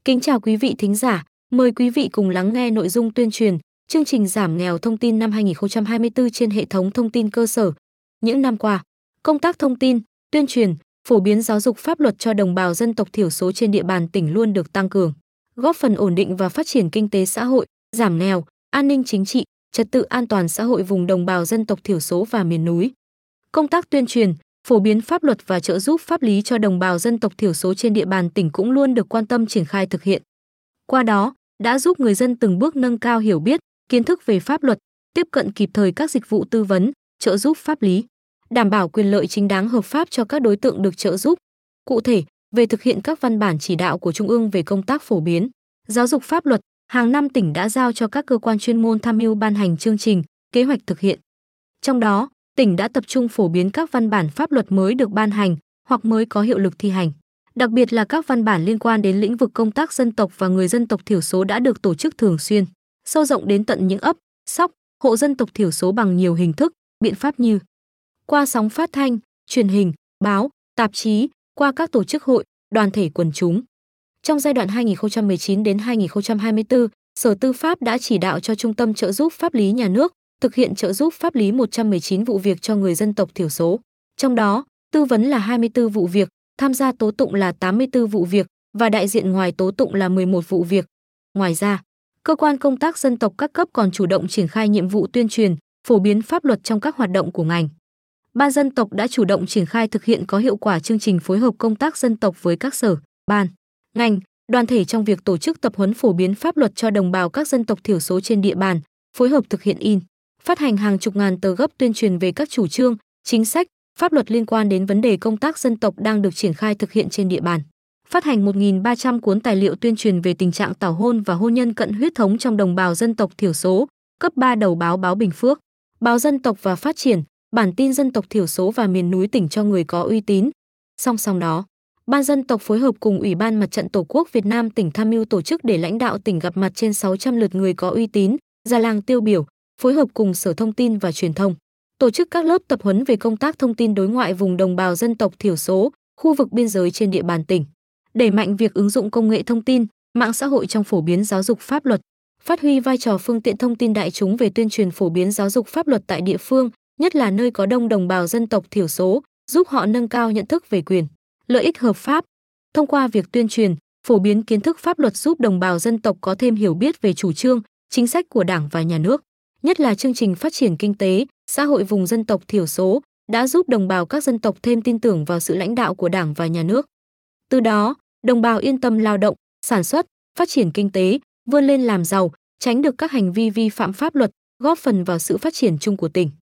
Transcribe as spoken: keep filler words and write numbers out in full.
Kính chào quý vị thính giả, mời quý vị cùng lắng nghe nội dung tuyên truyền chương trình giảm nghèo thông tin năm hai nghìn không trăm hai mươi tư trên hệ thống thông tin cơ sở. Những năm qua, công tác thông tin, tuyên truyền, phổ biến giáo dục pháp luật cho đồng bào dân tộc thiểu số trên địa bàn tỉnh luôn được tăng cường, góp phần ổn định và phát triển kinh tế xã hội, giảm nghèo, an ninh chính trị, trật tự an toàn xã hội vùng đồng bào dân tộc thiểu số và miền núi. Công tác tuyên truyền, phổ biến pháp luật và trợ giúp pháp lý cho đồng bào dân tộc thiểu số trên địa bàn tỉnh cũng luôn được quan tâm triển khai thực hiện. Qua đó, đã giúp người dân từng bước nâng cao hiểu biết, kiến thức về pháp luật, tiếp cận kịp thời các dịch vụ tư vấn, trợ giúp pháp lý, đảm bảo quyền lợi chính đáng hợp pháp cho các đối tượng được trợ giúp. Cụ thể, về thực hiện các văn bản chỉ đạo của Trung ương về công tác phổ biến, giáo dục pháp luật, hàng năm tỉnh đã giao cho các cơ quan chuyên môn tham mưu ban hành chương trình, kế hoạch thực hiện. Trong đó, tỉnh đã tập trung phổ biến các văn bản pháp luật mới được ban hành hoặc mới có hiệu lực thi hành. Đặc biệt là các văn bản liên quan đến lĩnh vực công tác dân tộc và người dân tộc thiểu số đã được tổ chức thường xuyên, sâu rộng đến tận những ấp, sóc, hộ dân tộc thiểu số bằng nhiều hình thức, biện pháp như qua sóng phát thanh, truyền hình, báo, tạp chí, qua các tổ chức hội, đoàn thể quần chúng. Trong giai đoạn hai nghìn không trăm mười chín đến hai nghìn không trăm hai mươi tư, Sở Tư pháp đã chỉ đạo cho Trung tâm trợ giúp pháp lý nhà nước thực hiện trợ giúp pháp lý một trăm mười chín vụ việc cho người dân tộc thiểu số. Trong đó, tư vấn là hai mươi tư vụ việc, tham gia tố tụng là tám mươi tư vụ việc và đại diện ngoài tố tụng là mười một vụ việc. Ngoài ra, cơ quan công tác dân tộc các cấp còn chủ động triển khai nhiệm vụ tuyên truyền, phổ biến pháp luật trong các hoạt động của ngành. Ban dân tộc đã chủ động triển khai thực hiện có hiệu quả chương trình phối hợp công tác dân tộc với các sở, ban, ngành, đoàn thể trong việc tổ chức tập huấn phổ biến pháp luật cho đồng bào các dân tộc thiểu số trên địa bàn, phối hợp thực hiện in, phát hành hàng chục ngàn tờ gấp tuyên truyền về các chủ trương, chính sách, pháp luật liên quan đến vấn đề công tác dân tộc đang được triển khai thực hiện trên địa bàn. Phát hành một nghìn ba trăm cuốn tài liệu tuyên truyền về tình trạng tảo hôn và hôn nhân cận huyết thống trong đồng bào dân tộc thiểu số, cấp ba đầu báo Báo Bình Phước, báo Dân tộc và Phát triển, bản tin dân tộc thiểu số và miền núi tỉnh cho người có uy tín. Song song đó, Ban dân tộc phối hợp cùng Ủy ban Mặt trận Tổ quốc Việt Nam tỉnh tham mưu tổ chức để lãnh đạo tỉnh gặp mặt trên sáu trăm lượt người có uy tín, già làng tiêu biểu, phối hợp cùng Sở Thông tin và Truyền thông, tổ chức các lớp tập huấn về công tác thông tin đối ngoại vùng đồng bào dân tộc thiểu số, khu vực biên giới trên địa bàn tỉnh, đẩy mạnh việc ứng dụng công nghệ thông tin, mạng xã hội trong phổ biến giáo dục pháp luật, phát huy vai trò phương tiện thông tin đại chúng về tuyên truyền phổ biến giáo dục pháp luật tại địa phương, nhất là nơi có đông đồng bào dân tộc thiểu số, giúp họ nâng cao nhận thức về quyền, lợi ích hợp pháp. Thông qua việc tuyên truyền, phổ biến kiến thức pháp luật giúp đồng bào dân tộc có thêm hiểu biết về chủ trương, chính sách của Đảng và Nhà nước, nhất là chương trình phát triển kinh tế, xã hội vùng dân tộc thiểu số đã giúp đồng bào các dân tộc thêm tin tưởng vào sự lãnh đạo của Đảng và Nhà nước. Từ đó, đồng bào yên tâm lao động, sản xuất, phát triển kinh tế, vươn lên làm giàu, tránh được các hành vi vi phạm pháp luật, góp phần vào sự phát triển chung của tỉnh.